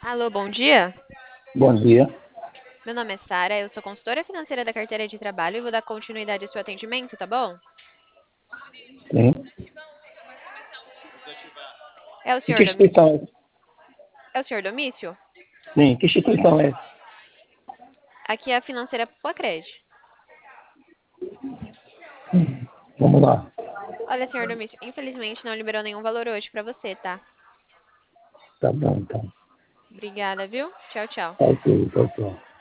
Alô, bom dia. Bom dia. Meu nome é Sara, eu sou consultora financeira da carteira de trabalho e vou dar continuidade ao seu atendimento, tá bom? Sim. É o E senhor, que instituição é? é o senhor Domício? Sim, que instituição é? Aqui é a financeira Popucred. Vamos lá. Olha, senhor Domício, infelizmente não liberou nenhum valor hoje pra você, tá? Tá bom, então. Obrigada, viu? Tchau, tchau. Tá ok, tchau, tchau.